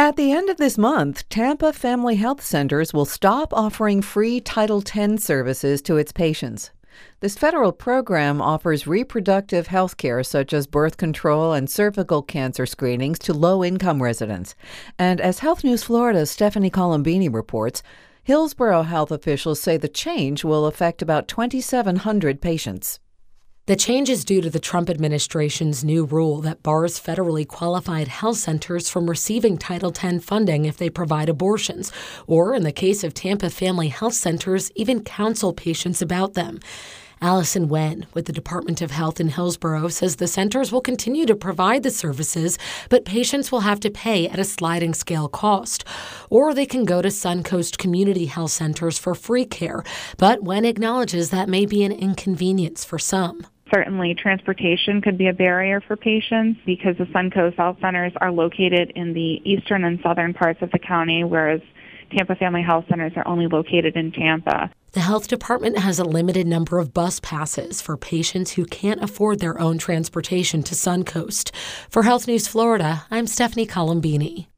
At the end of this month, Tampa Family Health Centers will stop offering free Title X services to its patients. This federal program offers reproductive health care such as birth control and cervical cancer screenings to low-income residents. And as Health News Florida's Stephanie Colombini reports, Hillsborough health officials say the change will affect about 2,700 patients. The change is due to the Trump administration's new rule that bars federally qualified health centers from receiving Title X funding if they provide abortions, or in the case of Tampa Family Health Centers, even counsel patients about them. Allison Wen with the Department of Health in Hillsborough says the centers will continue to provide the services, but patients will have to pay at a sliding scale cost. Or they can go to Suncoast Community Health Centers for free care, but Wen acknowledges that may be an inconvenience for some. Certainly, transportation could be a barrier for patients because the Suncoast Health Centers are located in the eastern and southern parts of the county, whereas Tampa Family Health Centers are only located in Tampa. The health department has a limited number of bus passes for patients who can't afford their own transportation to Suncoast. For Health News Florida, I'm Stephanie Colombini.